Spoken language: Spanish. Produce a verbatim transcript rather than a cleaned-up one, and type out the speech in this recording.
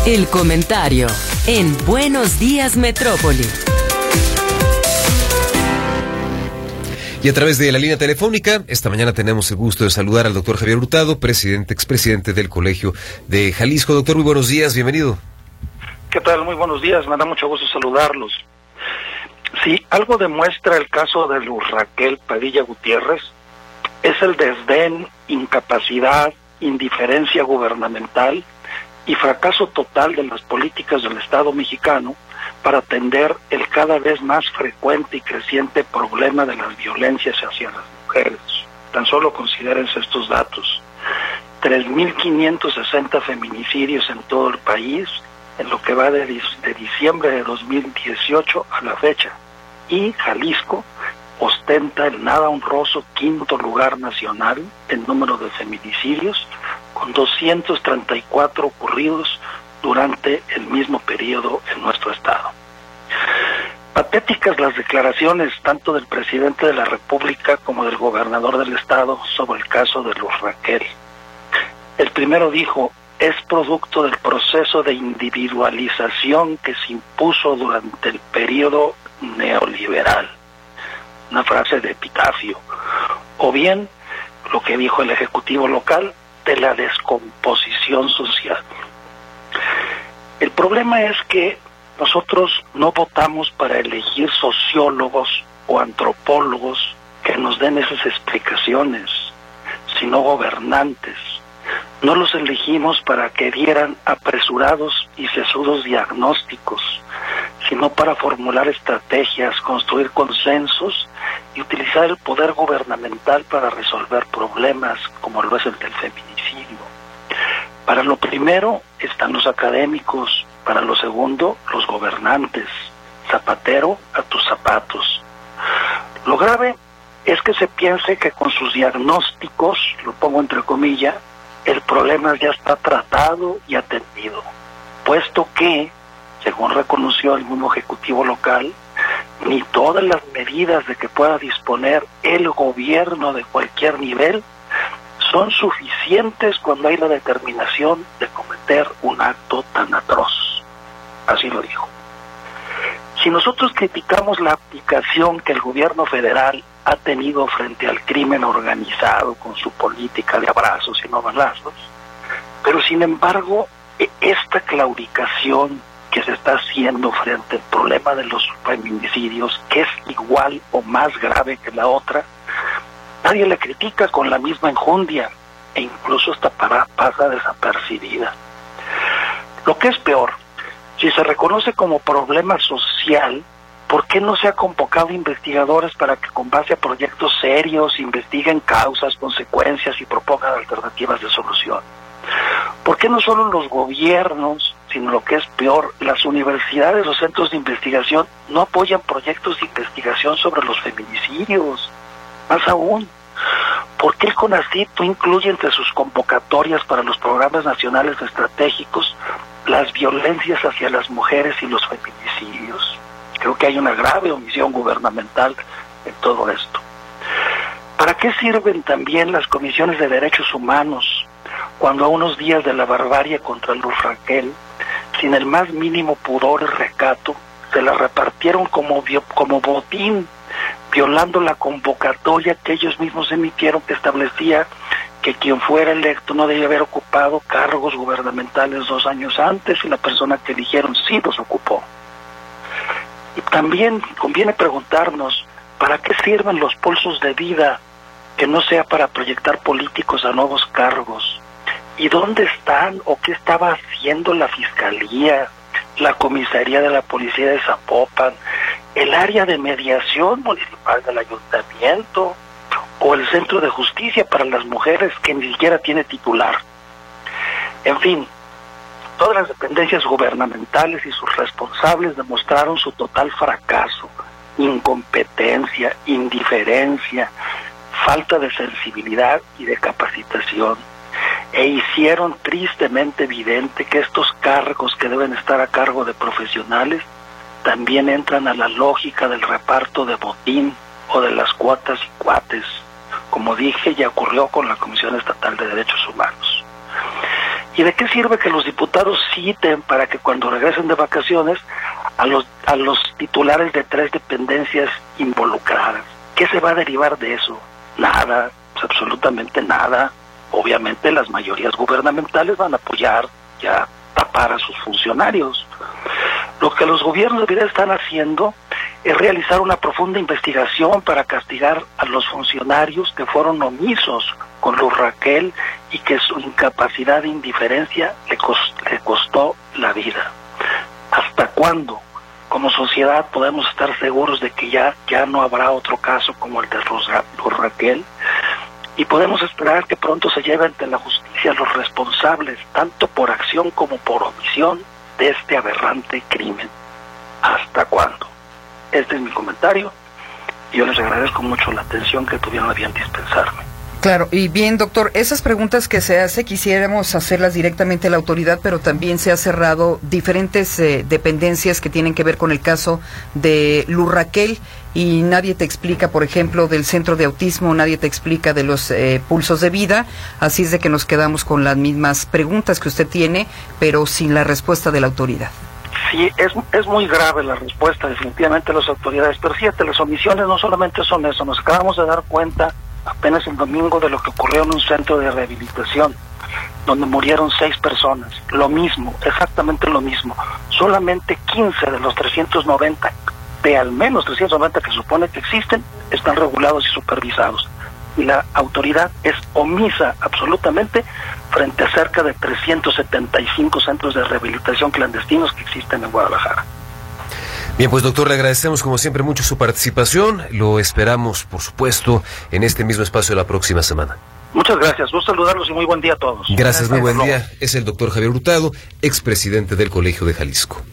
El comentario en Buenos Días Metrópoli. Y a través de la línea telefónica, esta mañana tenemos el gusto de saludar al doctor Javier Hurtado, presidente, expresidente del Colegio de Jalisco. Doctor, muy buenos días, bienvenido. ¿Qué tal? Muy buenos días, me da mucho gusto saludarlos. Si algo demuestra el caso de Luz Raquel Padilla Gutiérrez, es el desdén, incapacidad, indiferencia gubernamental y fracaso total de las políticas del Estado mexicano para atender el cada vez más frecuente y creciente problema de las violencias hacia las mujeres. Tan solo considérense estos datos: tres mil quinientos sesenta feminicidios en todo el país en lo que va de, de diciembre de dos mil dieciocho a la fecha, y Jalisco ostenta el nada honroso quinto lugar nacional en número de feminicidios, con doscientos treinta y cuatro ocurridos durante el mismo periodo en nuestro estado. Patéticas las declaraciones tanto del presidente de la República como del gobernador del estado sobre el caso de Luz Raquel. El primero dijo: es producto del proceso de individualización que se impuso durante el periodo neoliberal. Una frase de epitafio. O bien, lo que dijo el Ejecutivo local, de la descomposición social. El problema es que nosotros no votamos para elegir sociólogos o antropólogos que nos den esas explicaciones, sino gobernantes. No los elegimos para que dieran apresurados y sesudos diagnósticos, sino para formular estrategias, construir consensos y utilizar el poder gubernamental para resolver problemas, como lo es el del feminicidio. Para lo primero están los académicos, para lo segundo los gobernantes. Zapatero a tus zapatos. Lo grave es que se piense que con sus diagnósticos, lo pongo entre comillas, el problema ya está tratado y atendido, puesto que, según reconoció el mismo Ejecutivo local, ni todas las medidas de que pueda disponer el gobierno de cualquier nivel son suficientes cuando hay la determinación de cometer un acto tan atroz. Así lo dijo. Si nosotros criticamos la aplicación que el gobierno federal ha tenido frente al crimen organizado con su política de abrazos y no balazos, pero sin embargo esta claudicación que se está haciendo frente al problema de los feminicidios, que es igual o más grave que la otra, nadie la critica con la misma enjundia e incluso hasta para, pasa desapercibida. Lo que es peor, si se reconoce como problema social, ¿por qué no se ha convocado investigadores para que con base a proyectos serios investiguen causas, consecuencias y propongan alternativas de solución? ¿Por qué no solo los gobiernos, sino lo que es peor, las universidades, los centros de investigación no apoyan proyectos de investigación sobre los feminicidios? Más aún, ¿por qué el CONACYT no incluye entre sus convocatorias para los programas nacionales estratégicos las violencias hacia las mujeres y los feminicidios? Creo que hay una grave omisión gubernamental en todo esto. ¿Para qué sirven también las comisiones de derechos humanos cuando a unos días de la barbarie contra Luz Raquel, sin el más mínimo pudor y recato, se la repartieron como, como botín, violando la convocatoria que ellos mismos emitieron, que establecía que quien fuera electo no debía haber ocupado cargos gubernamentales dos años antes, y la persona que eligieron sí los ocupó? Y también conviene preguntarnos, ¿para qué sirven los pulsos de vida que no sea para proyectar políticos a nuevos cargos? ¿Y dónde están o qué estaba haciendo la Fiscalía, la Comisaría de la Policía de Zapopan, el área de mediación municipal del Ayuntamiento o el Centro de Justicia para las Mujeres, que ni siquiera tiene titular? En fin, todas las dependencias gubernamentales y sus responsables demostraron su total fracaso, incompetencia, indiferencia, falta de sensibilidad y de capacitación, e hicieron tristemente evidente que estos cargos, que deben estar a cargo de profesionales, también entran a la lógica del reparto de botín o de las cuotas y cuates, como dije, ya ocurrió con la Comisión Estatal de Derechos Humanos. ¿Y de qué sirve que los diputados citen para que cuando regresen de vacaciones a los a los titulares de tres dependencias involucradas? ¿Qué se va a derivar de eso? Nada, pues absolutamente nada. Obviamente las mayorías gubernamentales van a apoyar ya tapar a sus funcionarios. Lo que los gobiernos de vida están haciendo es realizar una profunda investigación para castigar a los funcionarios que fueron omisos con Luz Raquel y que su incapacidad e indiferencia le, cost, le costó la vida. ¿Hasta cuándo, como sociedad, podemos estar seguros de que ya, ya no habrá otro caso como el de Luz Raquel? Y podemos esperar que pronto se lleve ante la justicia los responsables, tanto por acción como por omisión, de este aberrante crimen. ¿Hasta cuándo? Este es mi comentario. Yo les agradezco mucho la atención que tuvieron a bien dispensarme. Claro, y bien, doctor, esas preguntas que se hace quisiéramos hacerlas directamente a la autoridad, pero también se ha cerrado diferentes eh, dependencias que tienen que ver con el caso de Luz Raquel y nadie te explica, por ejemplo, del centro de autismo, nadie te explica de los eh, pulsos de vida, así es de que nos quedamos con las mismas preguntas que usted tiene, pero sin la respuesta de la autoridad. Sí, es, es muy grave la respuesta definitivamente de las autoridades, pero fíjate, las omisiones no solamente son eso, nos acabamos de dar cuenta apenas el domingo de lo que ocurrió en un centro de rehabilitación, donde murieron seis personas. Lo mismo, exactamente lo mismo. Solamente quince de los trescientos noventa, de al menos trescientos noventa que se supone que existen, están regulados y supervisados. Y la autoridad es omisa absolutamente frente a cerca de trescientos setenta y cinco centros de rehabilitación clandestinos que existen en Guadalajara. Bien, pues doctor, le agradecemos como siempre mucho su participación. Lo esperamos, por supuesto, en este mismo espacio la próxima semana. Muchas gracias. Gusto saludarlos y muy buen día a todos. Gracias, muy buen día. Es el doctor Javier Hurtado, expresidente del Colegio de Jalisco.